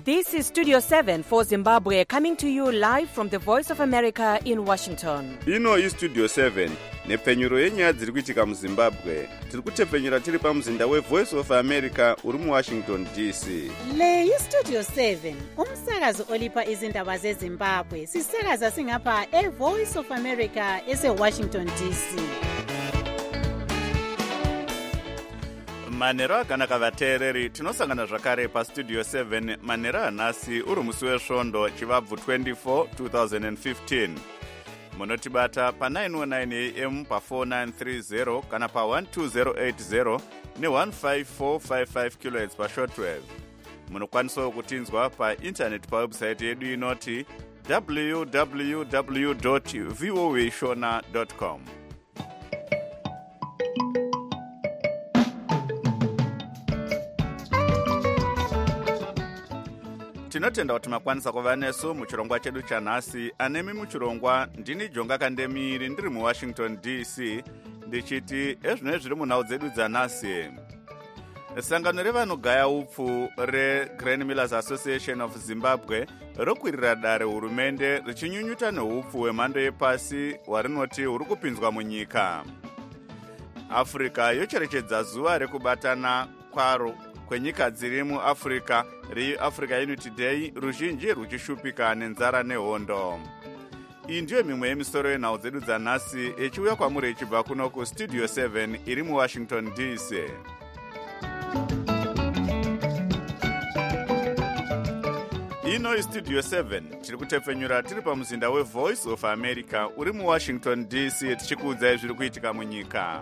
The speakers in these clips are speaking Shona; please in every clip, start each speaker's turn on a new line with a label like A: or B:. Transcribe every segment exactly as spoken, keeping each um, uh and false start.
A: This is Studio seven for Zimbabwe, coming to you live from the Voice of America in Washington.
B: Ino is Studio seven, nepfenyuro yenyaya dziri kuitika muZimbabwe. Tiri kutepfenyura tiri pamuzinda weVoice of America uri muWashington D C.
C: Le iStudio seven, umsakazo olipa izindaba zeZimbabwe. Sisakaza singapha eVoice of America eseWashington D C.
B: Manera akanaka vateereri, tinosangana zvakare paStudio seven manera anhasi uri musi wesvondo chivabvu twenty-four twenty fifteen. Munotibata pa nine oh nine A M pa four nine three zero kana pa one two zero eight zero ne one five four five five kilohertz pa shortwave. Munokwanisa kutinzwa pa internet pa website yedu inoti w w w dot voa shona dot com. Tinotenda kuti makwanisa kuva nesu muchirongwa chedu chanhasi. Anemi muchirongwa ndini Jonga Kandemiri ndiri muWashington D C ndichiti ezvino zviri munhau dzedu dzanhasi. Sangano revanogaya upfu reGrain Millers Association of Zimbabwe rokwirira dare hurumende richinyunyuta neupfu hwemhando yepasi hwarinoti huri kupinzwa munyika. Africa yocherechedza zuva rekubatana kwaro kwenyika dziri muAfrica reAfrica Unity Day, ruzhinji ruchishupika nenzara nehondo. Iyi ndiyo mimwe yemisoro yenhau dzedu dzanhasi ichiuya kwamuri ichibva kuno kuStudio seven iri muWashington D C. Ino iStudio seven tiri kutepfenyura tiri pamuzinda weVoice of America uri muWashington D C tichikuudzai zviri kuitika munyika.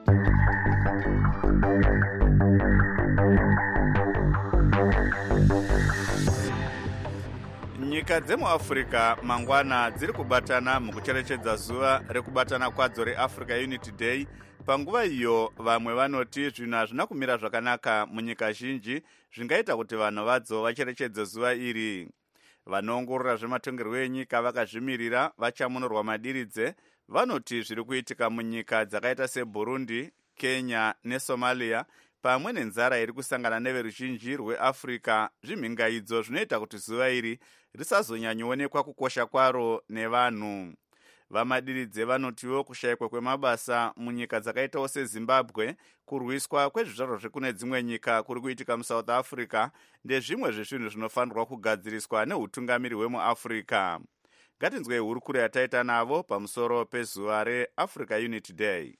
B: Nyika dzemuAfrica mangwana dziri kubatana mukucherechedza zuva rekubatana kwadzo reAfrica Unity Day. Panguva iyo vamwe vanoti zvinhu hazvina kumira zvakanaka munyika zhinji zvingaita kuti vanhu vadzo vacherechedze zuva iri. Vanoongorora zvematongerwo enyika vakazvimirira vachamunurwa madiridze vanoti zviri kuitika munyika dzakaita seBurundi, Kenya neSomalia pamwe nenzara iri kusangana neveruzhinji rweAfrica zvimhingaidzo zvinoita kuti zuva iri risazonyanyoonekwa kukosha kwaro nevanhu. Vamadiridze vanotiwo kushayikwa kwemabasa munyika dzakaitawo seZimbabwe, kurwiswa kwezvizvarwa zvekune dzimwe nyika kuri kuitika muSouth Africa ndezvimwe zvezvinhu zvinofanirwa kugadziriswa neutungamiri hwemuAfrica. Ngatinzwei hurukuro yataita navo pamusoro pezuva reAfrica Unity Day.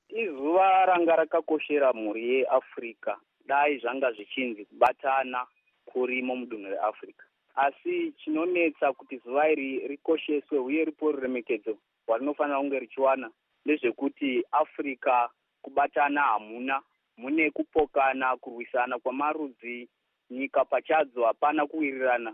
D: Izuva ranga rakakoshera mhuri yeAfrica, dai zvanga zvichinzi kubatana kurimo mudunhu reAfrica. Asi chinonetsa kuti zuva iri rikosheswe uye ripo ruremekedzo rwanofanira kunge richiwana ndezvekuti Africa kubatana hamuna, mune kupokana, kurwisana kwamarudzi, nyika pachadzo hapana kuwirirana.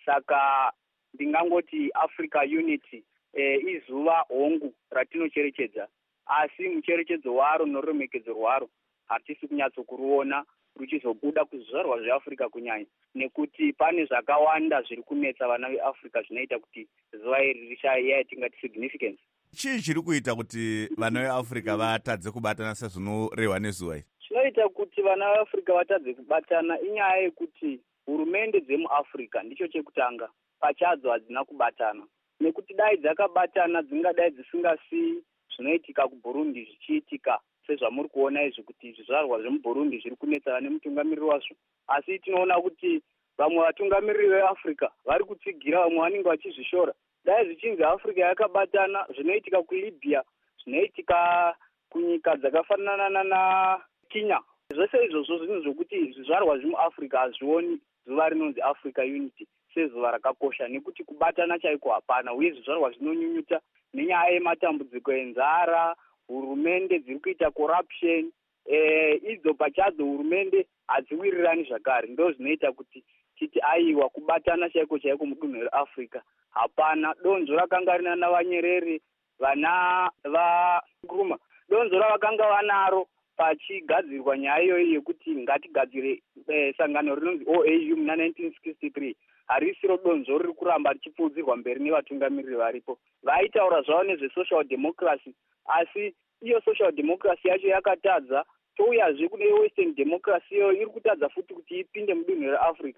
D: Saka ndingangoti Africa Unity e, izuva hongu ratinocherechedza, asi mucherechedzo waro noruremekedzo rwaro hatisi kunyatsokuruona ruchizobuda kuzvizvarwa zveAfrica kunyanya, nekuti pane zvakawanda zviri kunetsa vana veAfrica zvinoita kuti zuva iri rishaya tingati significance.
B: Chii chiri kuita kuti vana veAfrica vatadze kubatana sezvinorehwa nezuva iri?
D: Chinoita kuti vana veAfrica vatadze kubatana inyaya yekuti hurumende dzemuAfrica ndicho chekutanga pachadzo hadzina kubatana, nekuti dai dzakabatana dzingadai dzisingasiyi zvinoitika kuBurundi zvichiitika sezvamuri kuona izvi kuti zvizvarwa zvemuBurundi zviri kunetsa nemutungamiriri wazvo. Asi tinoona kuti vamwe vatungamiriri veAfrica vari kutsigira, vamwe vanenge vachizvishora. Dai zvichinzi Africa yakabatana zvinoitika kuLibya, zvinoitika kunyika dzakafanana naKenya. Zvese izvozvo zvinhu zvokuti zvizvarwa zvemuAfrica hazvioni zuva rinonzi Africa Unity sezuva rakakosha, nekuti kubatana chaiko hapana, uye zvizvarwa zvinonyunyuta nenyaya yematambudziko enzara, hurumende dziri kuita corruption, eh, idzo pachadzo hurumende hadziwirirani zvakare. Ndo zvinoita kuti titi aiwa kubatana chaiko chaiko mudunhu reAfrica hapana. Donzo rakanga rina navanyerere, vana vaNkrumah, donzo ravakanga vanaro pachigadzirwa nyaya iyoyi yekuti ngatigadzire eh, sangano rinonzi O A U muna nineteen sixty-three. Harisiro donzo riri kuramba richipfuudzirwa mberi nevatungamiriri varipo. Vaitaura zvavo nezvesocial democracy, asi iyo social democracy yacho yakatadza. Touyazve kune western democracy iyo iri kutadza futi kuti ipinde mudunhu reAfrica.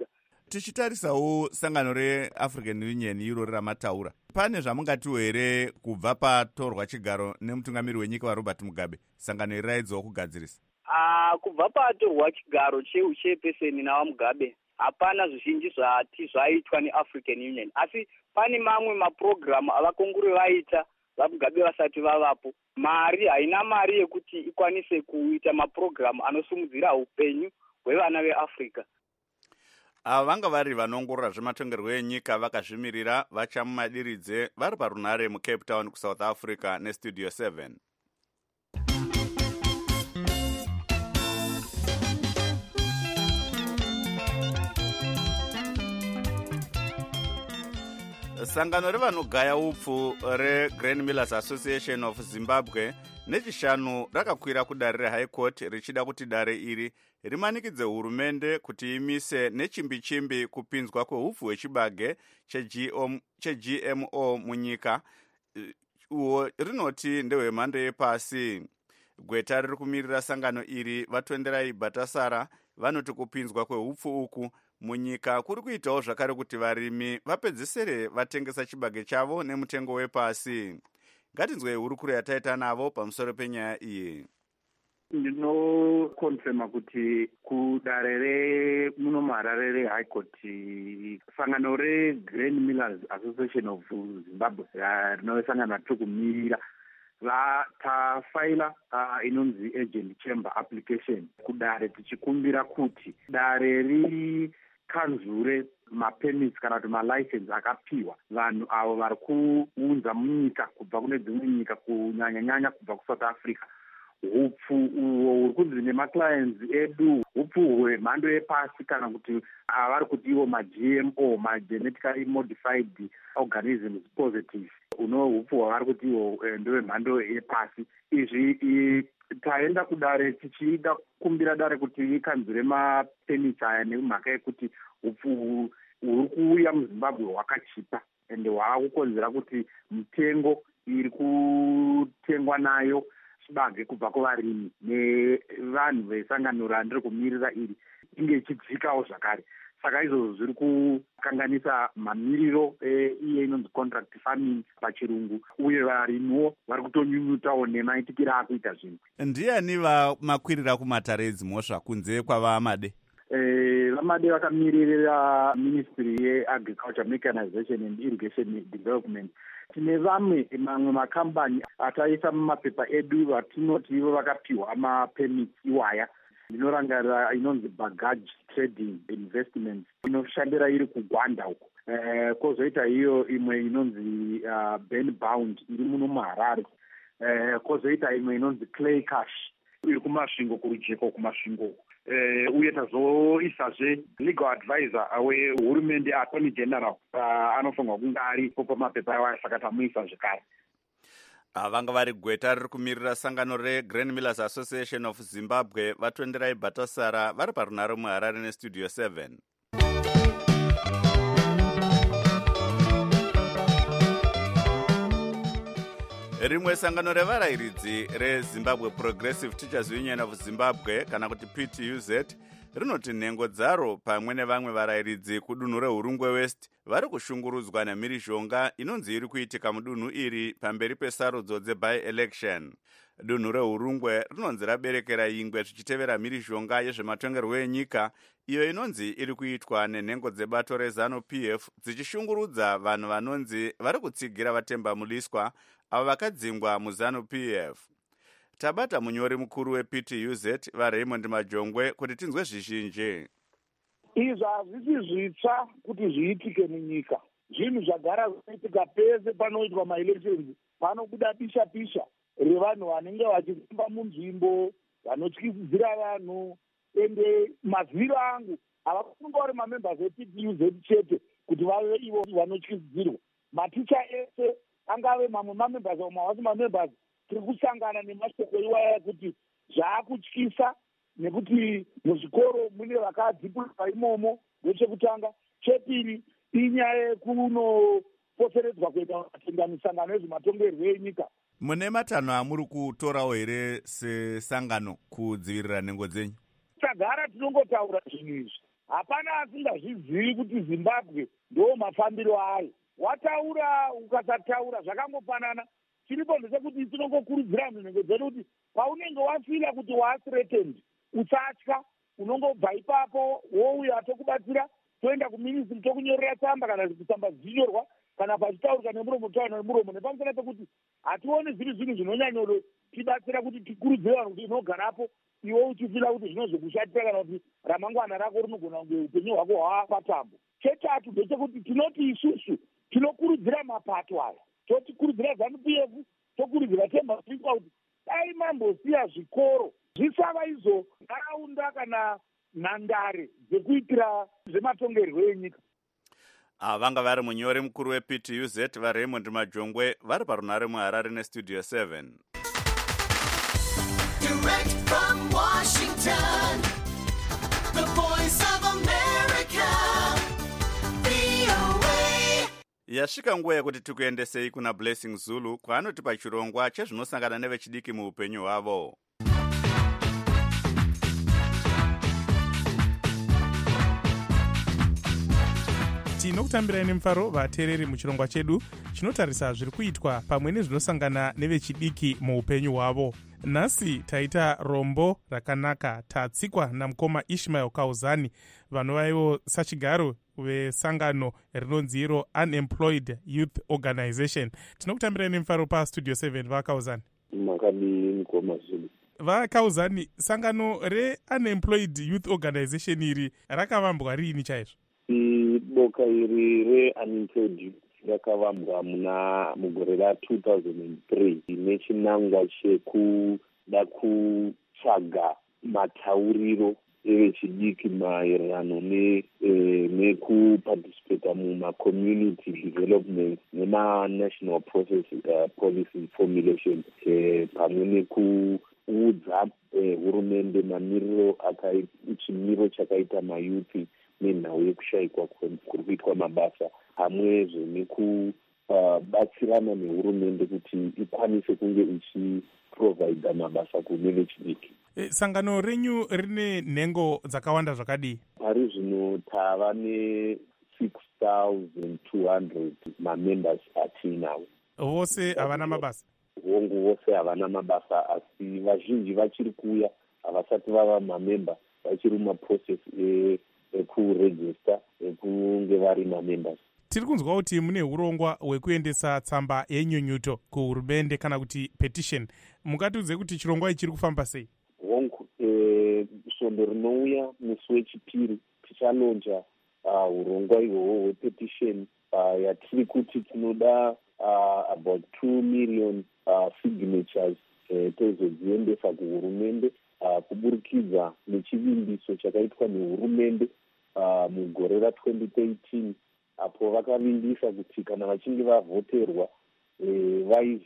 B: tichitarisawo sangano reAfrican Union iro ramataura, pane zvamungatiwo here kubva patorwa chigaro nemutungamiri wenyika waRobert Mugabe sangano iri raidzowo kugadzirisa?
D: Uh, kubva patorwa chigaro cheuchepeseni nawaMugabe hapana zvizhinji zvati zvaitwa neAfrican Union, asi pane mamwe mapurogiramu avakongore vaita vaMugabe vasati vavapo. Mari haina mari yekuti ikwanise kuita mapurogiramu anosimudzira upenyu hwevana veAfrica.
B: Ava vanga vari vanongorora zvematongerwo enyika vakazvimirira vachamumadiridze vari parunare muCape Town kuSouth Africa neStudio seven. Sangano revanogaya upfu reGrain Millers Association of Zimbabwe nechishanu rakakwira kudare reHigh Court richida kuti dare iri rimanikidze hurumende kuti imise nechimbi-chimbi kupinzwa kwehupfu hwechibage cheG M O munyika. Uwo rinoti ndehwemhando yepasi. Gweta riri kumirira sangano iri vatonderai Batasara vanoti kupinzwa kwehupfu uku munyika kuri kuitawo zvakare kuti varimi vapedzisere vatengesa chibage chavo nemutengo wepasi. Ngatinzwe hurukuro yataita navo pamusoro penyaya iyi.
E: Ndinokonfirma kuti kudare remuno muHarare reHigh Court sangano reGrain Millers Association of Zimbabwe rinosangana tukumira vatafaila uh, inonzi agent chamber application kudare tichikumbira kuti dare ri kanzure mapermits kana kuti malicense akapiwa vanhu avo vari kuunza munyika kubva kune dzimwe nyika kunyanya-nyanya kubva kuSouth Africa. Hupfu uho huri kunzi nemaclients edu hupfu hwemhando yepasi kana kuti avari kuti ivo maG M O, magenetically modified organisms positive, uno hupfu hwavari kuti ivo ndowemhando yepasi. Izvi taenda kudare tichida kukumbira dare kuti ikanzure mapermits aya nemhaka yekuti hupfu huri kuuya muZimbabwe hwakachipa ende hwakukonzera kuti mitengo iri kutengwa nayo chibage kubva kuvarimi nevanhu vesangano randiri kumirira iri inge ichidzikawo zvakare. Saka izvozvo zviri kukanganisa mamiriro iye inonzi contract farming pachirungu, uye varimiwo vari kutonyunyutawo nemaitikiro akuita zvinhu.
B: Ndiani vamakwirira kumatare edzimhosva kunze kwavaMade?
E: Eh, vaMade vakamirira Ministry yeAgriculture, Mechanization and Irrigation Development. Tine vamwe mamwe makambani ataisa mumapepa edu vatinoti ivo vakapiwa mapermits iwaya. Ndinorangarira inonzi Bagaj Trading Investments inoshandira iri kuGwanda uko. Eh, kozoita iyo imwe inonzi uh, Ben Bound iri muno muHarare. Eh, kozoita imwe inonzi Clay Cash iri kumasvingo kurujeko kumasvingo. Uh, uye tazoisazve legal advisor wehurumende attorney general uh, anofanirwa kunge aripo pamapepa ayo saka tamuisa zvekare.
B: Vanga vari gweta riri kumirira sangano reGrain Millers Association of Zimbabwe vatonderai Batasara vari parunare muHarare neStudio seven. Rimwe sangano revarayiridzi reZimbabwe Progressive Teachers Union of Zimbabwe kana kuti P T U Z rinoti nhengo dzaro pamwe nevamwe varayiridzi kudunhu reHurungwe West vari kushungurudzwa nemhirizhonga inonzi iri kuitika mudunhu iri pamberi pesarudzo dzeby-election. Dunhu reHurungwe rinonzi raberekera ingwe zvichitevera mhirizhonga yezvematongerwo enyika iyo inonzi iri kuitwa nenhengo dzebato reZanu P F dzichishungurudza vanhu vanonzi vari kutsigira vatemba muliswa avo vakadzingwa muZanu P F. Tabata munyori mukuru weP T U Z vaRaymond Majongwe kuti tinzwe zvizhinji.
F: Izvi hazvisi zvitsva kuti zviitike munyika. Zvinhu zvagara zviitika pese panoitwa maelections, panobuda pisha pisha revanhu vanenge vachifamba munzvimbo vanotyisidzira vanhu. Ende maziviro angu havakunge vari mamembers eP T U Z chete kuti vave ivo vanotyisidzirwa. Maticha ese angave mamwe mamembers omwe havasi mamembers, tiri kusangana nemashoko iwaya kuti zvaakutyisa nekuti muzvikoro mune vakadzipurwa imomo. Ndechekutanga. Chepiri inyaya yekunoposeredzwa kuita matenga misangano yezvematongerwo enyika.
B: Mune matanho amuri kutorawo here sesangano kudzivirira nhengo dzenyu?
F: Tagara tinongotaura zvinhu izvi. hapana asingazvizivi kuti zimbabwe ndo mafambiro ayo. Wataura ukasataura zvakangofanana. Chiripo ndechekuti tinongokurudzira nhengo dzedu kuti paunenge wafila kuti wathreatened usatya, unongobva ipapo wouya tokubatsira, toenda kuministry tokunyorera tsamba kana kusamba zvinyorwa kana pachitaurika nemuromo taura nemuromo, nepamusana pekuti hationi zviri zvinhu zvinonyanyoro tibatsira kuti tikurudzire vanhu kuti inogarapo iwe uchifila kuti zvinozokushatira kana kuti ramangwana rako rinogona kunge upenyu hwako hwapatambo. Chetatu ndechekuti tinoti isusu tinokurudzira mapato aya, totikurudzira ZANU P F, tokurudzira Temba Afrika kuti dai mambosiya zvikoro zvisava izvo nharaunda kana nhandare dzekuitira zvematongerwo enyika.
B: vanga vari munyori mukuru weP T U Z vaRaymond Majongwe vari parunare muHarare nestudio seven.
G: Direct from Washington, the voice of America, V O A.
B: Yasvika nguva yekuti tikuendesei kuna Blessing Zulu kwaanotipa chirongwa chezvinosangana nevechidiki muupenyu hwavo.
H: Tinokutambirai nemufaro vateereri muchirongwa chedu chinotarisa zviri kuitwa pamwe nezvinosangana nevechidiki muupenyu hwavo. Nhasi taita rombo rakanaka tatsikwa namukoma Ishmael Kauzani vanovaivo sachigaro vesangano rinonzi iro Unemployed Youth Organization. Tinokutambirai nemufaro pastudio seven vaKauzani.
I: Makadii mukoma Zulu.
H: VaKauzani, sangano reUnemployed Youth Organization iri rakavambwa riini chaizvo?
I: Boka iri reUnemployed Youth rakavambwa muna mugore ra two thousand three nechinangwa chekuda kutsvaga matauriro evechidiki maererano nekuparticipata mumacommunity development nemanational process uh, policy formulation pamwe nekuudza hurumende mamiriro chimiro chakaita mayuthi nenhau yekushayikwa kuri kuitwa mabasa, pamwezve nekubatsirana nehurumende kuti ikwanise kunge ichiprovhaidha mabasa kune vechidiki.
H: E, sangano renyu rine nhengo dzakawanda zvakadii?
I: Pari zvino tava ne six thousand two hundred mamembers atinawo.
H: Vose havana mabasa?
I: Hongu vose havana mabasa, asi vazhinji vachiri kuuya havasati vava mamemba, vachiri mumaprocess e ekuregister ekunge vari mamembers.
H: Tiri kunzwa kuti mune urongwa hwekuendesa tsamba yenyunyuto kuhurumende kana kuti petition. Mungatiudze kuti chirongwa ichi chiri kufamba sei?
I: Hongu, e, svondo rinouya musi wechipiri tichalonja uh, urongwa ihwohwo hwepetition uh, yatiri kuti tinoda uh, about two million uh, signatures uh, tozodziendesa kuhurumende uh, kuburikidza nechivimbiso chakaitwa nehurumende uh, mugore ra twenty thirteen apo vakavimbisa kuti kana vachinge vavhoterwa eh,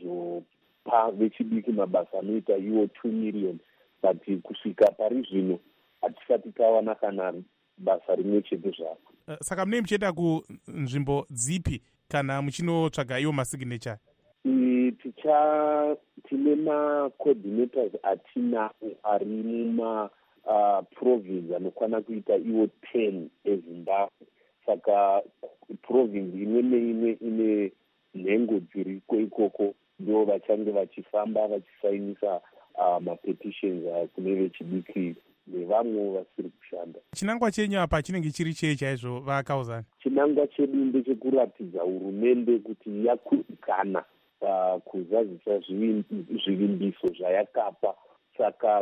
I: vaizopa vechidiki mabasa anoita iwo two million, but kusvika pari zvino hatisati tawana kana basa rimwe chete zvako.
H: Uh, saka mune muchienda kunzvimbo dzipi kana muchinotsvaga iwo masignature?
I: E, ticha tine macoordinators atinawo ari muma uh, province anokwana kuita iwo ten eZimbabwe. Saka province imwe neimwe ine nhengo dziriko ikoko ndo vachange vachifamba vachisainisa uh, mapetitions uh, kune vechidiki nevamwe vasiri kushanda.
H: Chinangwa chenyu apa chinenge chiri chei chaizvo vaKauzani?
I: Chinangwa chedu ndechekuratidza hurumende kuti yakudikana uh, kuzadzisa zvivimbiso zvayakapa. Saka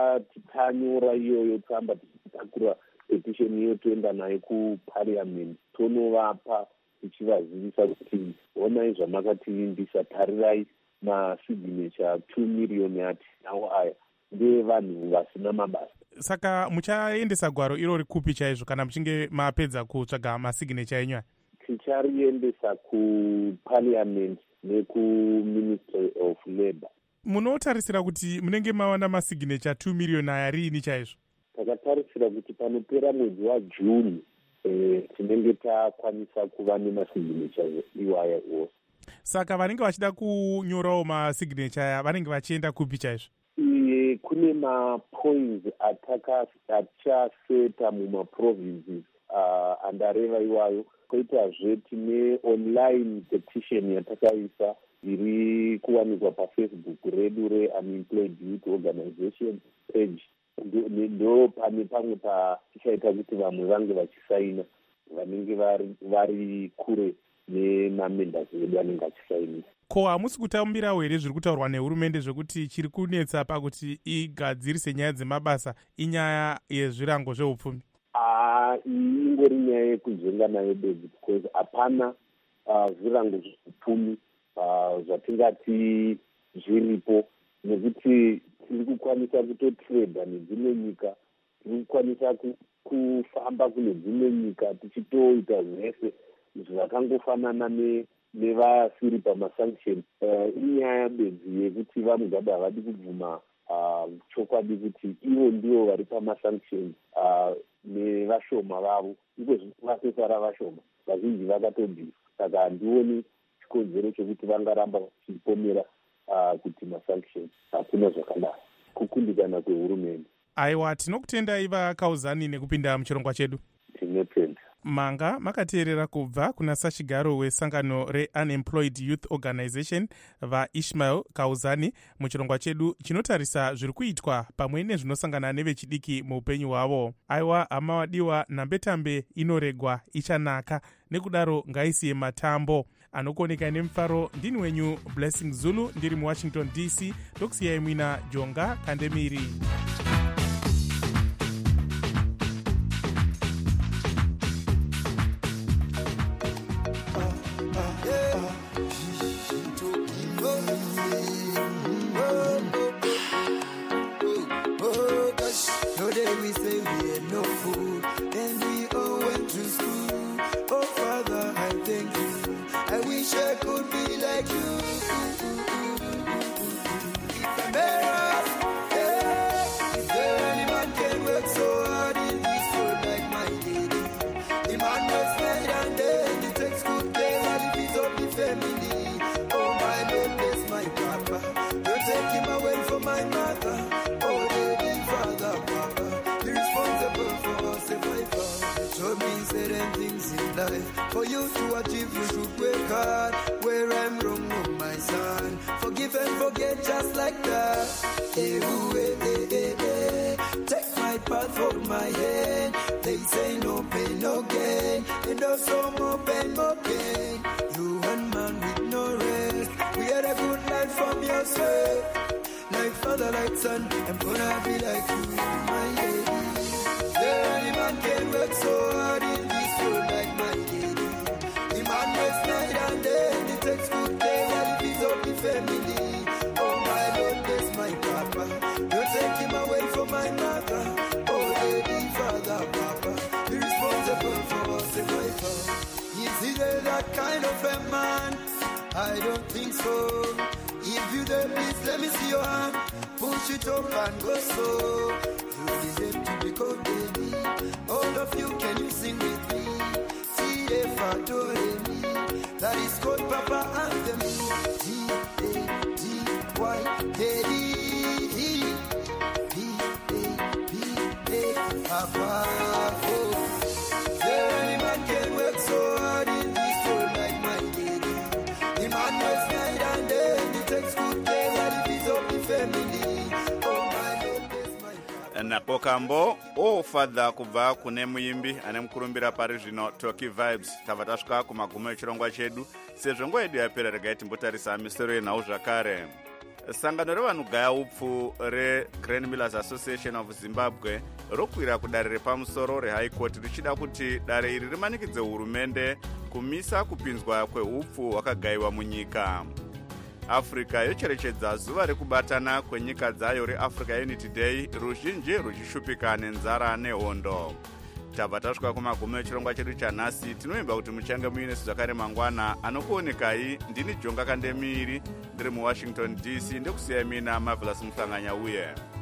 I: tichanyora iyoyo tsamba tichitakura petition iyo toenda nayo kuparliament tonovapa tichivazivisa kuti onai zvamakativimbisa, tarirai masignature two million atinawo aya ndevanhu vasina mabasa.
H: Saka muchaendesa gwaro irori kupi chaizvo kana muchinge mapedza kutsvaga masignature enyu?
I: Tichariendesa kuparliament nekuministry of labour.
H: Munotarisira kuti munenge mawana masignature two million aya riini chaizvo?
I: Takatarisira kuti panopera mwedzi waJune eh, tinenge takwanisa kuva nemasignature iwaya ose.
H: Saka vanenge vachida kunyorawo masignature aya vanenge vachienda kupi chaizvo?
I: Iye uye kune mapoints atachaseta mumaprovinces uh, andareva iwayo. Koitazve tine online petition yatakaisa iri kuwanikwa pafacebook redu reUnemployed Youth Organization page. Ndo pane pamwe patichaita kuti vamwe vange vachisaina vanenge vari, vari kure nemamembers vedu anenge achisainisa.
H: Ko hamusi kutambirawo here zviri kutaurwa nehurumende zvekuti chiri kunetsa pakuti igadzirise nyaya dzemabasa inyaya yezvirango zveupfumi?
I: Ah, iyi ingori nyaya yekuzenga nayo bedzi, because hapana uh, zvirango zveupfumi uh, zvatingati zviripo, nekuti tiri kukwanisa kutotreda nedzimwe nyika, tiri kukwanisa kufamba kune dzimwe nyika tichitoita zvese zvakangofanana ne nevasiri pamasanction. Uh, inyaya bedzi yekuti vamugada havadi kubvuma uh, chokwadi kuti ivo ndivo vari pamasanction uh, nevashoma vavo, iko zvivasesara vashoma vazhinji vakatobvisa. Saka handioni chikonzero chokuti vangaramba vachipomera uh, kuti masanction hakuna zvakanaka, kukundikana kwehurumende.
H: Aiwa, tinokutendai vaKauzani nekupinda muchirongwa chedu.
I: Tinotenda.
H: Manga makateerera kubva kuna sachigaro wesangano reUnemployed Youth Organization vaIshmael Kauzani muchirongwa chedu chinotarisa zviri kuitwa pamwe nezvinosangana nevechidiki muupenyu hwavo. Aiwa hama wadiwa, nhambetambe inoregwa ichanaka, nekudaro ngaisiye matambo. Anokuoneka nemufaro ndini wenyu Blessing Zulu, ndiri muWashington D C, ndokusiyai mwina Jonga Kandemiri.
J: For you to achieve, you should work hard. Where I'm wrong, oh my son, forgive and forget just like that. Hey, ooh, hey, hey, hey, hey. Take my path for my hand. They say no pain, no gain, and also more pain, more gain. You one man with no rest. We had a good life from your sweat. Like father, like son, I'm gonna be like you, my lady. There any man can work so hard in this world like my lady. The man works night and day, he takes good care while he feeds up the family. Oh my Lord, bless my papa. Don't take him away from my mother. Oh lady, father, papa, be responsible for us and my father. Is he there that kind of a man? I don't think so. If you there, please let me see your hand. Push it up and go so. You deserve to be called baby. All of you, can you sing with me? T F adore me. That is called Papa Anthem. T A T Y Daddy. P A P A Papa. Oh, there any man can work so hard in this world like my lady. The man works night and day. He takes good care while he feeds up the family. Oh my Lord, bless my God.
B: Napo kambo ofadha kubva kune muimbi ane mukurumbira pari zvino Toki Vibes. Tava tasvika kumagumo echirongwa chedu, sezvo nguva yedu yapera regai timbotarisa misoro yenhau zvakare. Sangano revanhugaya upfu reGrand Millers Association of Zimbabwe rokwira kudare repamusoro reHigh Court richida kuti dare iri rimanikidze hurumende kumisa kupinzwa kweupfu hwakagayiwa munyika. Africa yocherechedza zuva rekubatana kwenyika dzayo reAfrica Unity Day, ruzhinji ruchishupika nenzara nehondo. Tabva tasvika kumagumo echirongwa chedu chanhasi. Tinoimba kuti muchange muine zvakare mangwana. Anokuonekai ndini Jonga Kandemiri, ndiri muWashington D C, ndokusiyai mina Marvelous Muhlanganya uye